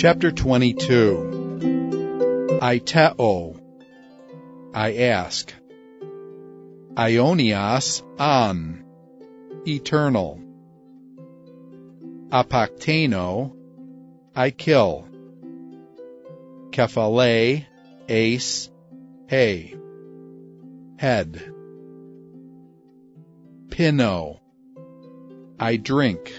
Chapter 22. Aiteo, I ask. Aionios an, eternal. Apakteno, I kill. Kephale, ace, hay, head. Pino, I drink.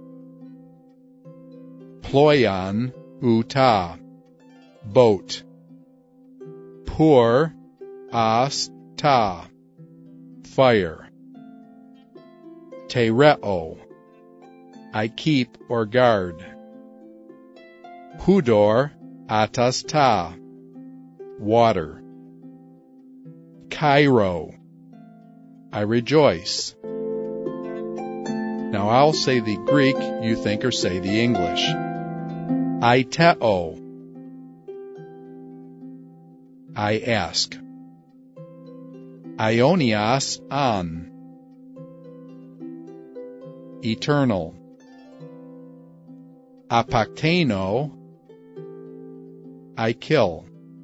Ploion, uta, boat. Pur, as, ta, fire. Tereo, I keep or guard. Hudor, atas ta, water. Cairo, I rejoice. Now I'll say the Greek, you think, or say the English. Aiteo, I ask. Aionios an, eternal. Apakteno, I kill.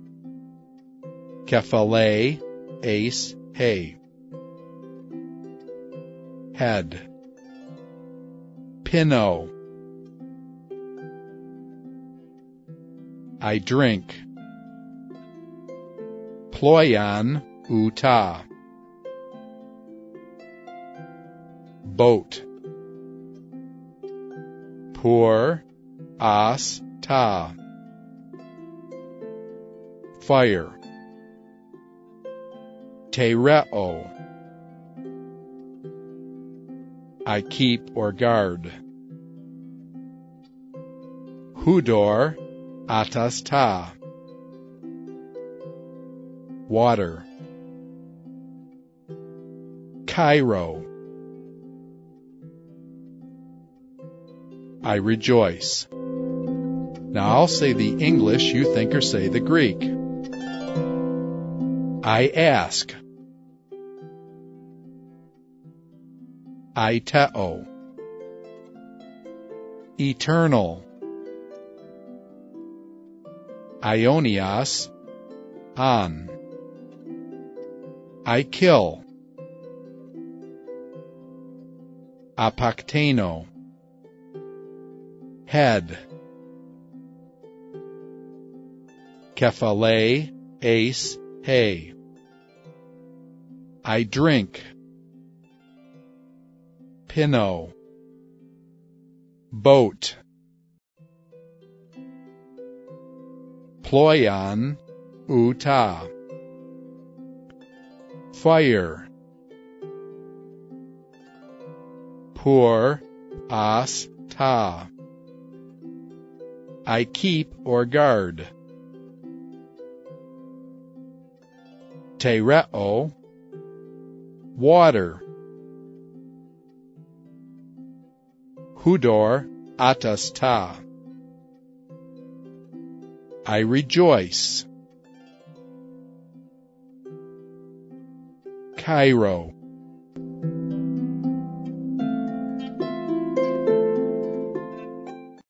Kephale, ace, hay, head. Pino, I drink. Ploion, uta, boat. Pur, as, ta, fire. Tereo, I keep or guard. Hudor, atas ta, water. Cairo, I rejoice. Now I'll say the English, you think, or say the Greek. I ask. Aiteo, eternal. Aionios an, I kill. Apakteno, head. Kephale, ace, hay, I drink. Pino, boat. Ploion, uta, fire. Pur, as, ta, I keep or guard. Tereo, water. Hudor, atas ta, I rejoice. Cairo,